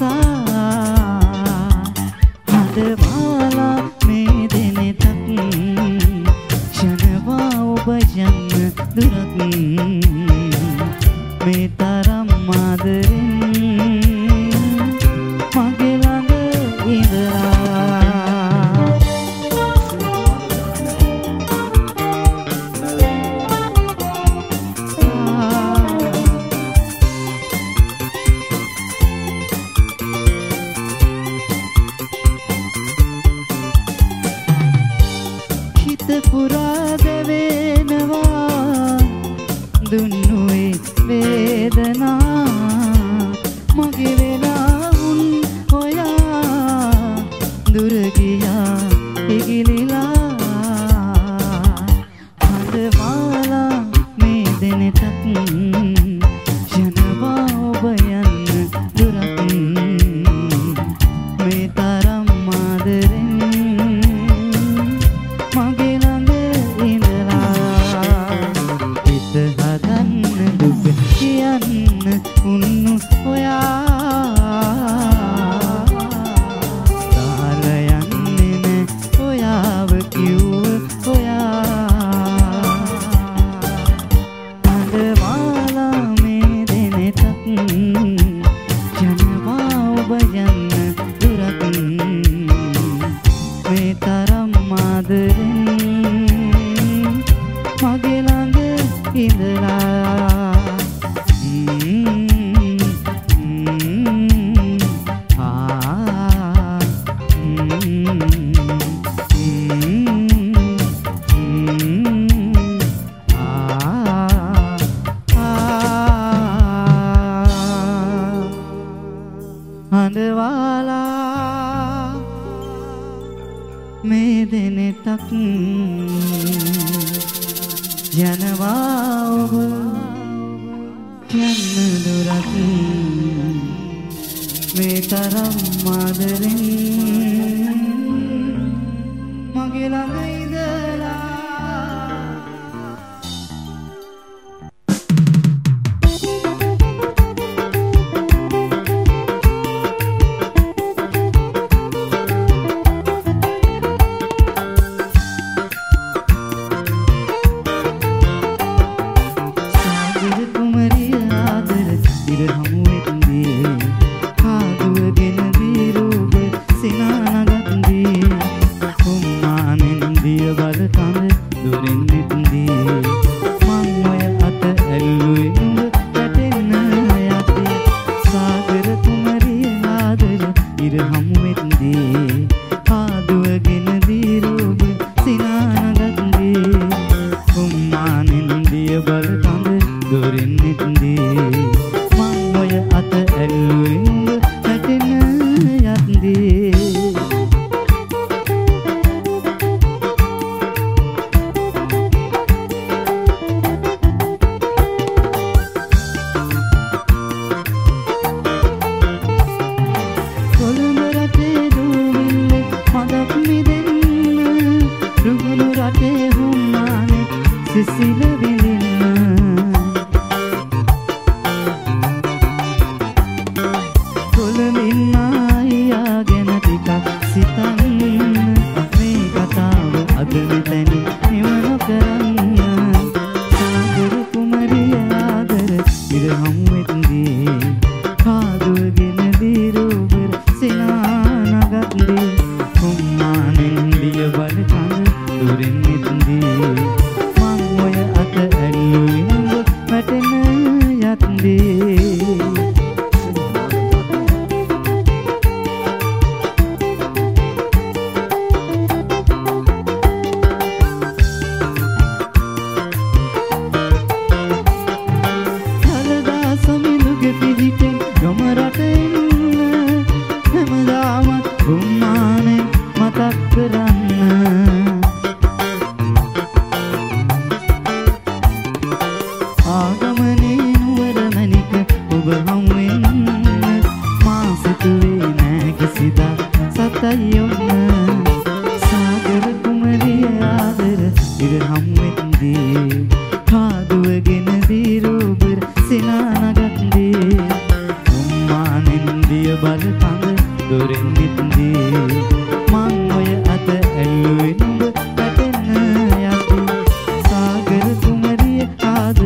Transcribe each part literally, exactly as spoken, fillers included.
But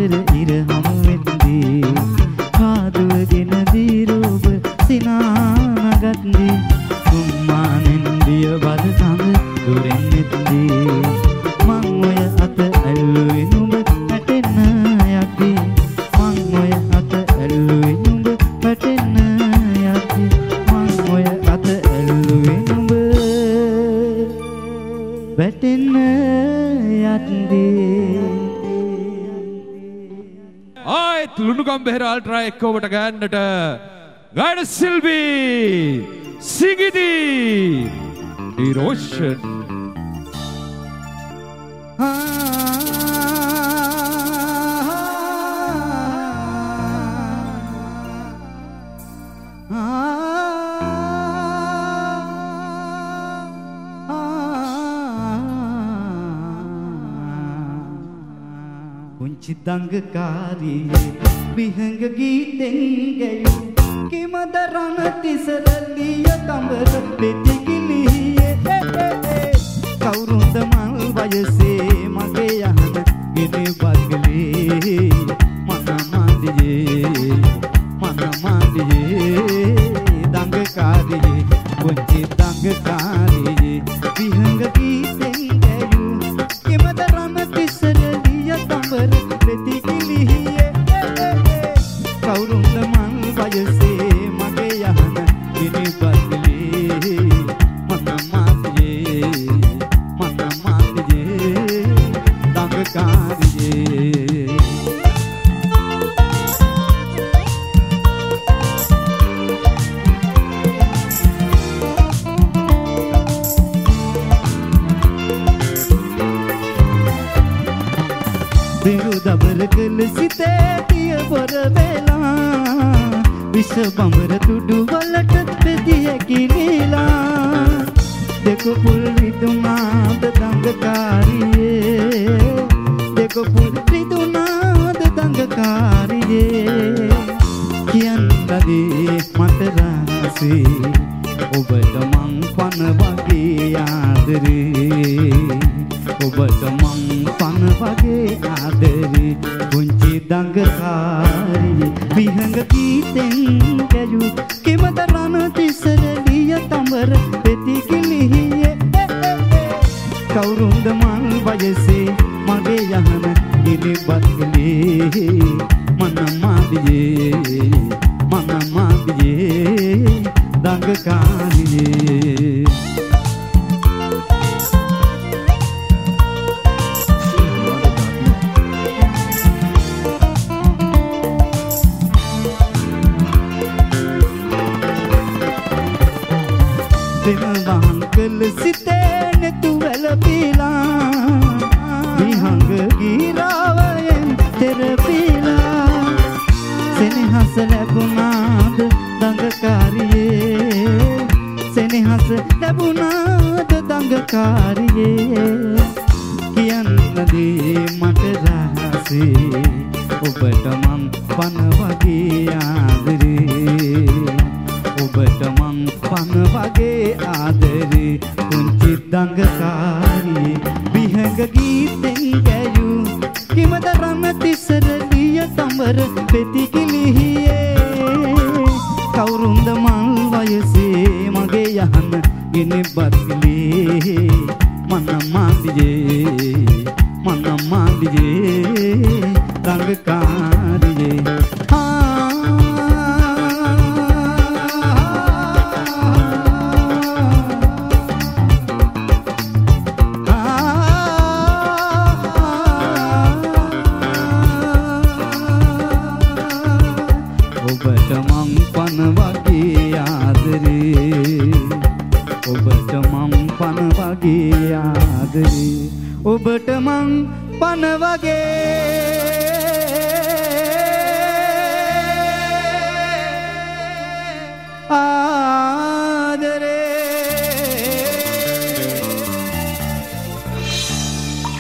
පෙර ඉර හමුවෙන්දී පාදුවගෙන දීරූප සිනානගත්දී කුම්මානෙන් දිය බද සඳ දුරෙන් එත්දී මං ඔය අත ඇල්ලුවේ නුඹ වැටෙන්න යද්දී මං ඔය අත ඇල්ලුවේ නුඹ වැටෙන්න යද්දී මං ඔය අත ඇල්ලුවේ නුඹ වැටෙන්න යද්දී ආයත් ලුණුගම් බෙහෙර අල්ට්‍රා එක්ක ඔබට ගන්නට ගායන සිල්වී සිගිදි ඉරෝෂන් දංගකාරියේ විහංග ගීතෙන් ගැයූ කිමදරණ තිසරලිය තඹර පෙතිකිලියේ කවුරුන්ද මල් වයසේ මගේ යහන ගෙනේ බගලේ මන මාදියේ මන මාදියේ දංගකාරියේ පුංචි දංගකාරියේ විහංග ගීතෙන් ගැයූ කිමදරණ තිසරලිය තඹර පෙතිකිලියේ කවුරුන්ද මං වයසේ මගේ යහන ගෙනේ බගලේ මන මාදියේ මන මාදියේ දංගකාරියේ දබර කළ සිතේ තිය පොර වෙලා විස බඹර තුඩු වලට පෙදිය කිලිලා දෙක පුල් විදුනාද දංගකාරියේ දෙක පුල් විදුනාද දංගකාරියේ කියන්නදී මට රහසේ ඔබට මං පන වගේ ආදරේ ඔබට මං පන වගේ ආදරේ පුංචි දංගකාරියේ විහංග ගීතෙන් ගැයූ කිමදරණ තිසරලිය තඹර පෙතිකිලියේ කවුරුන්ද මං වයසේ මගේ යහන ගෙනේ බත්කලේ මන මාදියේ මන මාදියේ දංගකාරියේ දෙමවහන් කළ සිතේ නෙතු වැළපීලා විහංග ගීරාවයෙන් තෙරපීලා සෙනෙහස ලැබුණාද දංගකාරියේ සෙනෙහස ලැබුණාද දංගකාරියේ කියන්නදී මට රහසේ ඔබට මං පන වගේ ආදරේ ඔබට මං පන වගේ ආදරේ පුංචි දංගකාරියේ විහංග ගීතෙන් ගැයූ කිමදරණ තිසරලිය තඹර පෙතිකිලියේ කවුරුන්ද මල් වයසේ මගේ යහන ගෙනේ බත්කලේ මන මාදියේ මන මාදියේ දංගකාරියේ ඔබට මං පන වගේ ආදරේ ඔබට මං පන වගේ ආදරේ ඔබට මං පන වගේ